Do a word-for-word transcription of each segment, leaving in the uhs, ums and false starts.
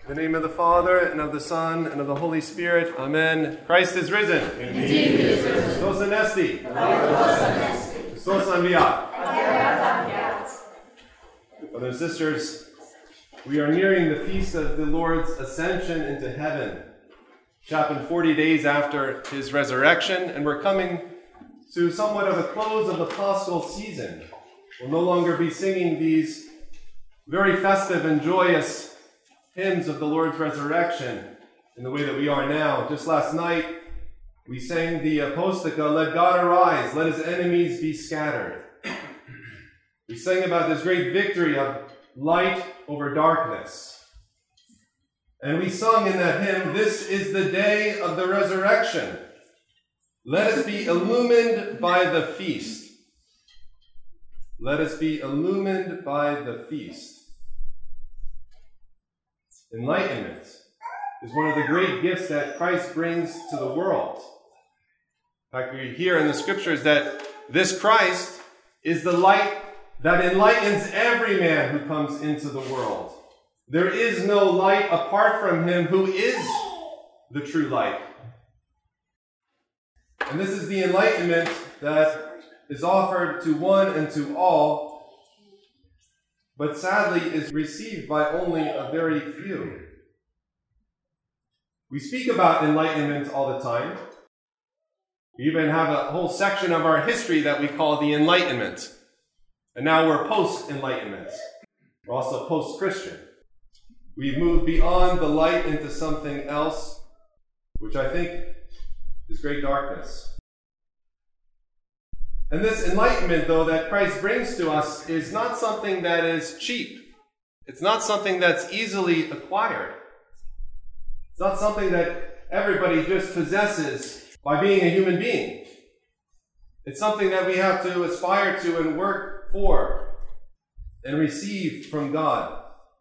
In the name of the Father, and of the Son, and of the Holy Spirit. Amen. Christ is risen. Indeed he is risen. Christos anesti. Christos anesti. Christos anviat. Anviat. Brothers and sisters, we are nearing the feast of the Lord's ascension into heaven, which happened forty days after his resurrection, and we're coming to somewhat of a close of the Paschal season. We'll no longer be singing these very festive and joyous hymns of the Lord's resurrection in the way that we are now. Just last night, we sang the Apostica, "Let God arise, let his enemies be scattered." We sang about this great victory of light over darkness. And we sung in that hymn, "This is the day of the resurrection. Let us be illumined by the feast." Let us be illumined by the feast. Enlightenment is one of the great gifts that Christ brings to the world. In fact, we hear in the scriptures that this Christ is the light that enlightens every man who comes into the world. There is no light apart from him who is the true light. And this is the enlightenment that is offered to one and to all, but sadly is received by only a very few. We speak about enlightenment all the time. We even have a whole section of our history that we call the Enlightenment. And now we're post-Enlightenment. We're also post-Christian. We've moved beyond the light into something else, which I think is great darkness. And this enlightenment, though, that Christ brings to us is not something that is cheap. It's not something that's easily acquired. It's not something that everybody just possesses by being a human being. It's something that we have to aspire to and work for and receive from God.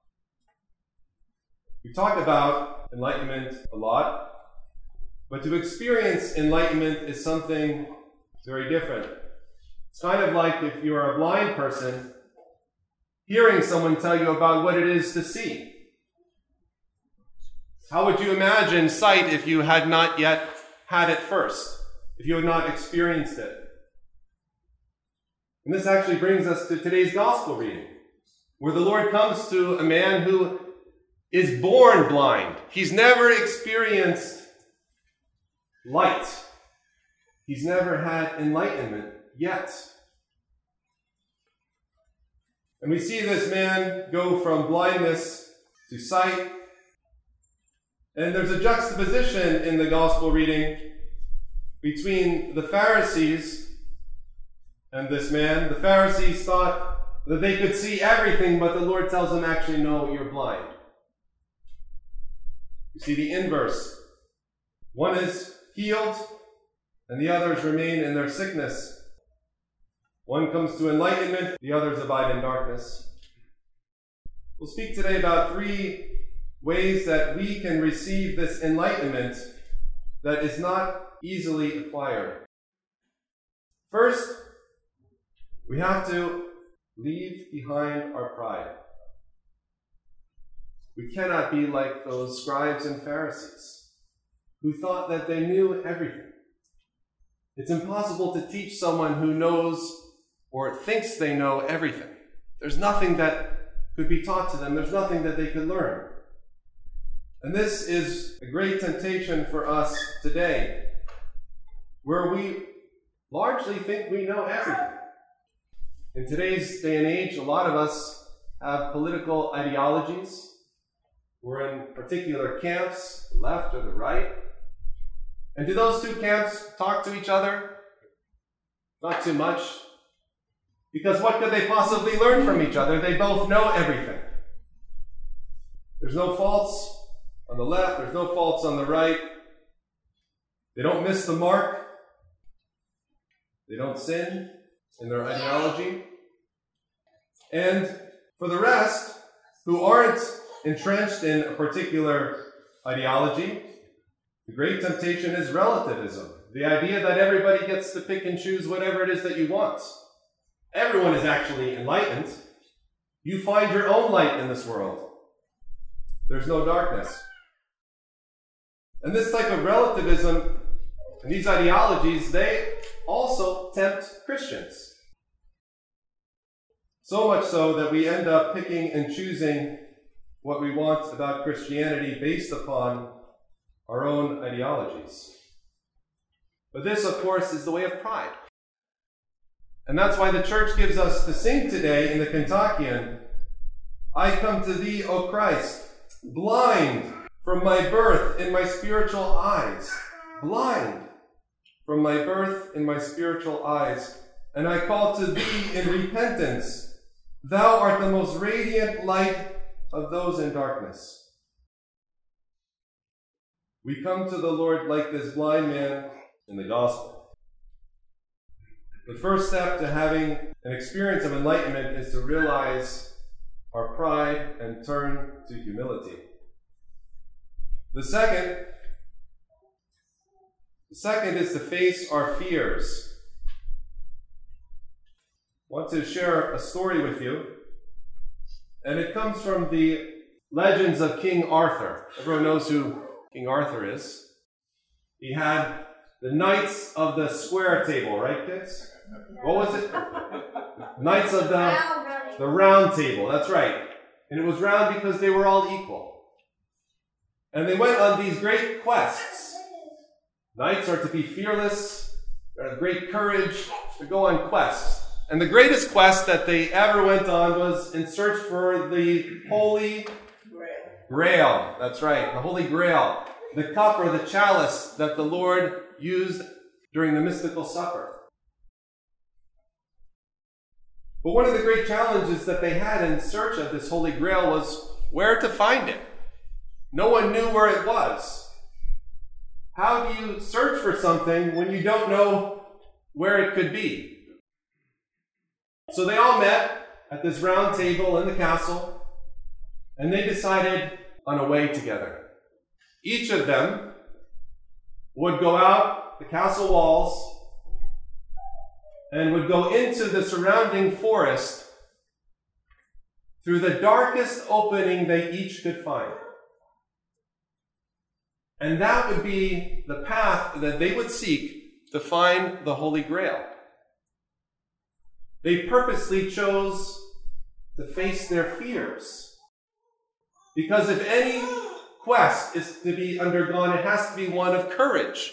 We talk about enlightenment a lot, but to experience enlightenment is something very different. It's kind of like if you're a blind person, hearing someone tell you about what it is to see. How would you imagine sight if you had not yet had it first, if you had not experienced it? And this actually brings us to today's gospel reading, where the Lord comes to a man who is born blind. He's never experienced light. He's never had enlightenment yet. And we see this man go from blindness to sight. And there's a juxtaposition in the gospel reading between the Pharisees and this man. The Pharisees thought that they could see everything, but the Lord tells them, actually, no, you're blind. You see the inverse. One is healed, and the others remain in their sickness. One comes to enlightenment, the others abide in darkness. We'll speak today about three ways that we can receive this enlightenment that is not easily acquired. First, we have to leave behind our pride. We cannot be like those scribes and Pharisees who thought that they knew everything. It's impossible to teach someone who knows or thinks they know everything. There's nothing that could be taught to them. There's nothing that they could learn. And this is a great temptation for us today, where we largely think we know everything. In today's day and age, a lot of us have political ideologies. We're in particular camps, the left or the right. And do those two camps talk to each other? Not too much. Because what could they possibly learn from each other? They both know everything. There's no faults on the left, there's no faults on the right. They don't miss the mark. They don't sin in their ideology. And for the rest, who aren't entrenched in a particular ideology, the great temptation is relativism. The idea that everybody gets to pick and choose whatever it is that you want. Everyone is actually enlightened. You find your own light in this world. there's no darkness. And this type of relativism and these ideologies, they also tempt Christians. So much so that we end up picking and choosing what we want about Christianity based upon our own ideologies. But this, of course, is the way of pride. And that's why the church gives us to sing today in the Kentuckian, I come to thee, O Christ, blind from my birth in my spiritual eyes. Blind from my birth in my spiritual eyes. And I call to thee in repentance. Thou art the most radiant light of those in darkness. We come to the Lord like this blind man in the gospel. The first step to having an experience of enlightenment is to realize our pride and turn to humility. The second, the second is to face our fears. I want to share a story with you, and it comes from the legends of King Arthur. Everyone knows who King Arthur is. He had the Knights of the Square Table, right, kids? What was it? Knights of the, the Round Table, that's right. And it was round because they were all equal. And they went on these great quests. Knights are to be fearless, they have great courage to go on quests. And the greatest quest that they ever went on was in search for the Holy Grail. That's right, the Holy Grail. The cup or the chalice that the Lord used during the mystical supper. But one of the great challenges that they had in search of this Holy Grail was where to find it. No one knew where it was. How do you search for something when you don't know where it could be? So they all met at this round table in the castle, and they decided on a way together. Each of them would go out the castle walls and would go into the surrounding forest through the darkest opening they each could find. And that would be the path that they would seek to find the Holy Grail. They purposely chose to face their fears. Because if any quest is to be undergone, it has to be one of courage.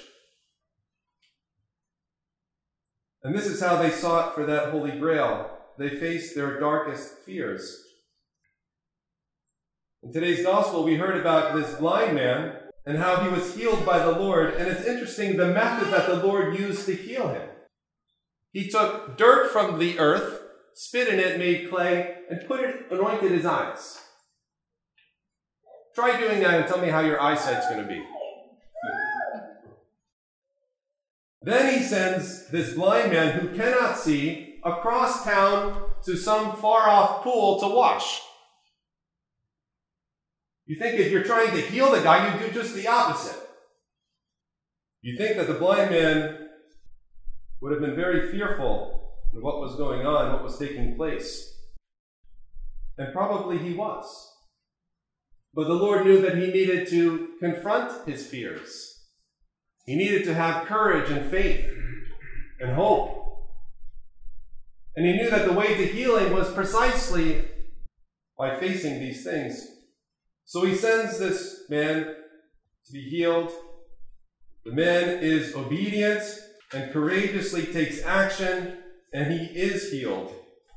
And this is how they sought for that Holy Grail. They faced their darkest fears. In today's gospel, we heard about this blind man and how he was healed by the Lord. And it's interesting the method that the Lord used to heal him. He took dirt from the earth, spit in it, made clay, and put it, anointed his eyes. Try doing that and tell me how your eyesight's going to be. Then he sends this blind man who cannot see across town to some far-off pool to wash. You think if you're trying to heal the guy, you do just the opposite. You think that the blind man would have been very fearful of what was going on, what was taking place. And probably he was. But the Lord knew that he needed to confront his fears. He needed to have courage and faith and hope. And he knew that the way to healing was precisely by facing these things. So he sends this man to be healed. The man is obedient and courageously takes action, and he is healed.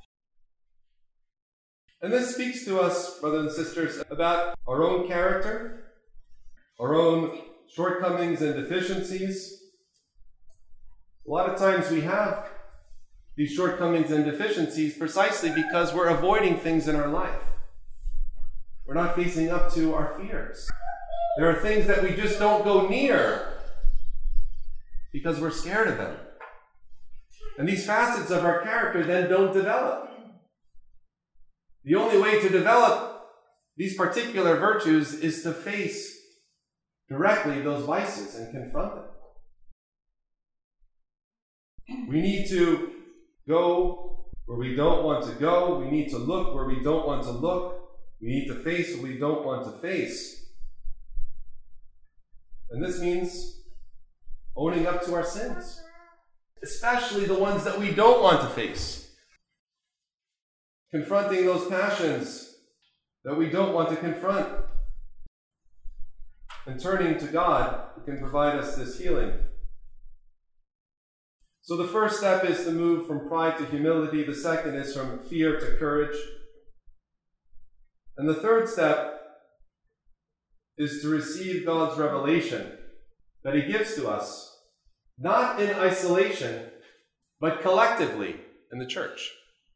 And this speaks to us, brothers and sisters, about our own character, our own shortcomings and deficiencies. A lot of times we have these shortcomings and deficiencies precisely because we're avoiding things in our life. We're not facing up to our fears. There are things that we just don't go near because we're scared of them. And these facets of our character then don't develop. The only way to develop these particular virtues is to face directly those vices and confront them. We need to go where we don't want to go. We need to look where we don't want to look. We need to face what we don't want to face. And this means owning up to our sins, especially the ones that we don't want to face. Confronting those passions that we don't want to confront. And turning to God, who can provide us this healing. So the first step is to move from pride to humility. The second is from fear to courage. And the third step is to receive God's revelation that He gives to us, not in isolation, but collectively in the church.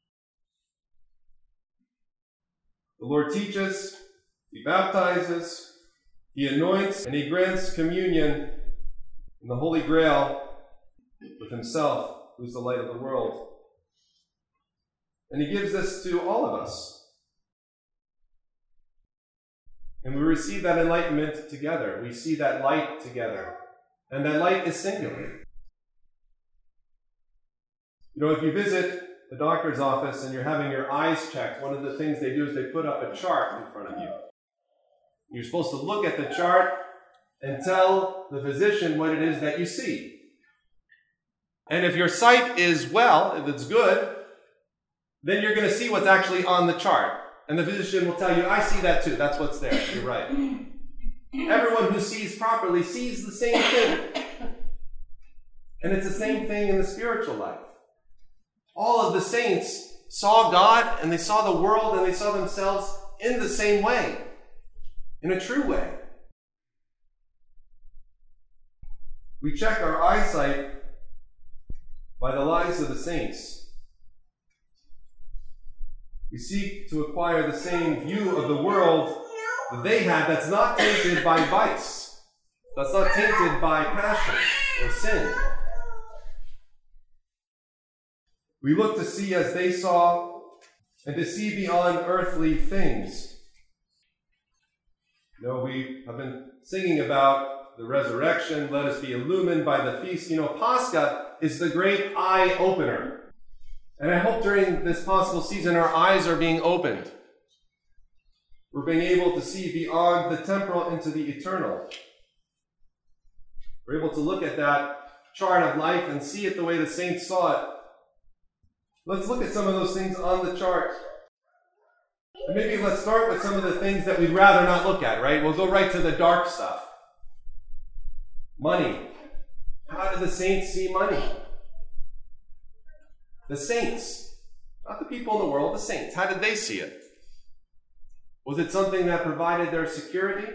The Lord teaches, He baptizes, He anoints, and He grants communion in the Holy Grail with Himself, who is the light of the world. And He gives this to all of us. And we receive that enlightenment together. We see that light together. And that light is singular. You know, if you visit the doctor's office and you're having your eyes checked, one of the things they do is they put up a chart in front of you. You're supposed to look at the chart and tell the physician what it is that you see. And if your sight is well, if it's good, then you're going to see what's actually on the chart. And the physician will tell you, I see that too. That's what's there. You're right. Everyone who sees properly sees the same thing. And it's the same thing in the spiritual life. All of the saints saw God, and they saw the world, and they saw themselves in the same way. In a true way. We check our eyesight by the lives of the saints. We seek to acquire the same view of the world that they had that's not tainted by vice, that's not tainted by passion or sin. We look to see as they saw and to see beyond earthly things. You know, we have been singing about the resurrection, let us be illumined by the feast. You know, Pascha is the great eye-opener. And I hope during this possible season our eyes are being opened. We're being able to see beyond the temporal into the eternal. We're able to look at that chart of life and see it the way the saints saw it. Let's look at some of those things on the chart. And maybe let's start with some of the things that we'd rather not look at, right? We'll go right to the dark stuff. Money. How did the saints see money? The saints, not the people in the world, the saints. How did they see it? Was it something that provided their security?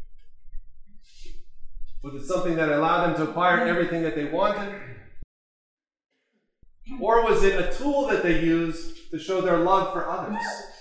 Was it something that allowed them to acquire everything that they wanted? Or was it a tool that they used to show their love for others?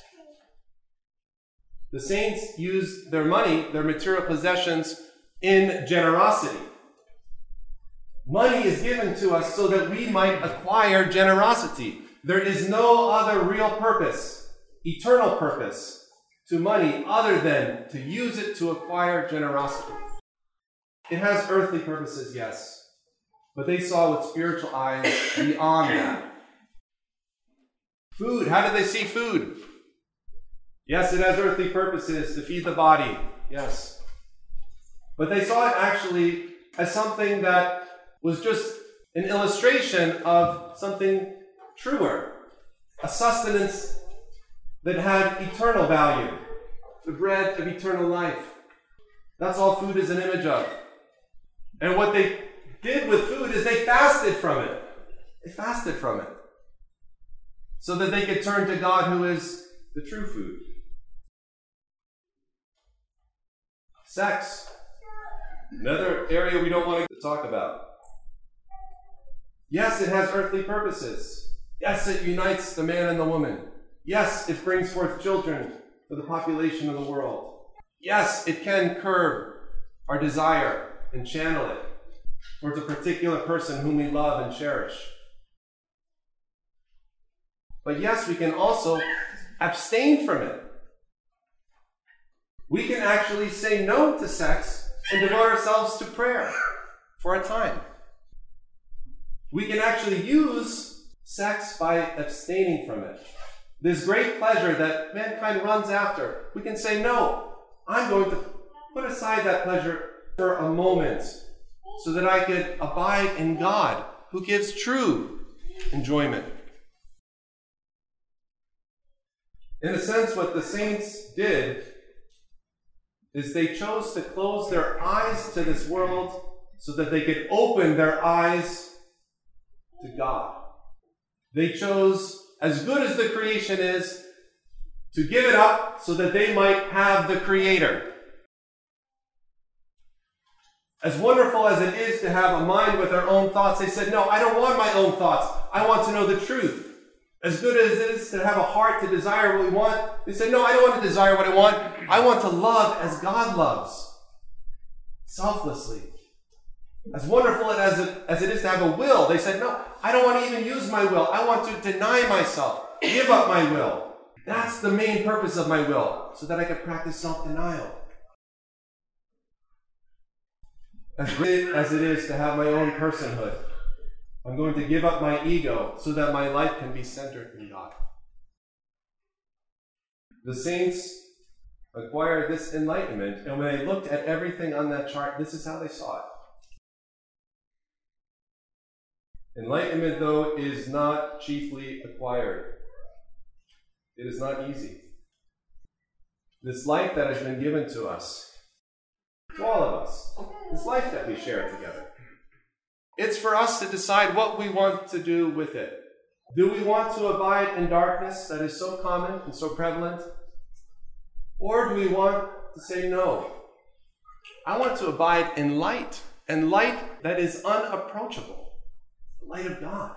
The saints used their money, their material possessions, in generosity. Money is given to us so that we might acquire generosity. There is no other real purpose, eternal purpose, to money other than to use it to acquire generosity. It has earthly purposes, yes, but they saw with spiritual eyes beyond that. Food. How did they see food? Yes, it has earthly purposes to feed the body, yes. But they saw it actually as something that was just an illustration of something truer, a sustenance that had eternal value, the bread of eternal life. That's all food is an image of. And what they did with food is they fasted from it. They fasted from it so that they could turn to God, who is the true food. Sex, another area we don't want to talk about. Yes, it has earthly purposes. Yes, it unites the man and the woman. Yes, it brings forth children for the population of the world. Yes, it can curb our desire and channel it towards a particular person whom we love and cherish. But yes, we can also abstain from it. We can actually say no to sex and devote ourselves to prayer for a time. We can actually use sex by abstaining from it. this great pleasure that mankind runs after, we can say, no, I'm going to put aside that pleasure for a moment so that I could abide in God, who gives true enjoyment. In a sense, what the saints did is they chose to close their eyes to this world so that they could open their eyes to God. They chose, as good as the creation is, to give it up so that they might have the Creator. As wonderful as it is to have a mind with our own thoughts, they said, no, I don't want my own thoughts. I want to know the truth. As good as it is to have a heart to desire what we want, they said, no, I don't want to desire what I want. I want to love as God loves, selflessly. As wonderful as it, as it is to have a will, they said, no, I don't want to even use my will. I want to deny myself, give up my will. That's the main purpose of my will, so that I can practice self-denial. As great as it is to have my own personhood, I'm going to give up my ego so that my life can be centered in God. The saints acquired this enlightenment, and when they looked at everything on that chart, this is how they saw it. Enlightenment, though, is not chiefly acquired. It is not easy. This life that has been given to us, to all of us, this life that we share together, it's for us to decide what we want to do with it. Do we want to abide in darkness that is so common and so prevalent? Or do we want to say no? I want to abide in light, and light that is unapproachable, the light of God.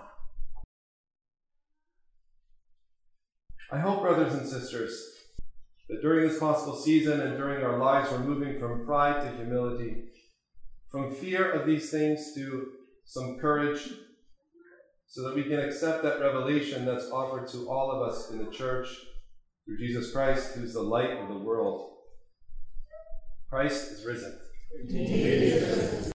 I hope, brothers and sisters, that during this possible season and during our lives, we're moving from pride to humility, from fear of these things to some courage, so that we can accept that revelation that's offered to all of us in the church through Jesus Christ, who's the light of the world. Christ is risen. Indeed.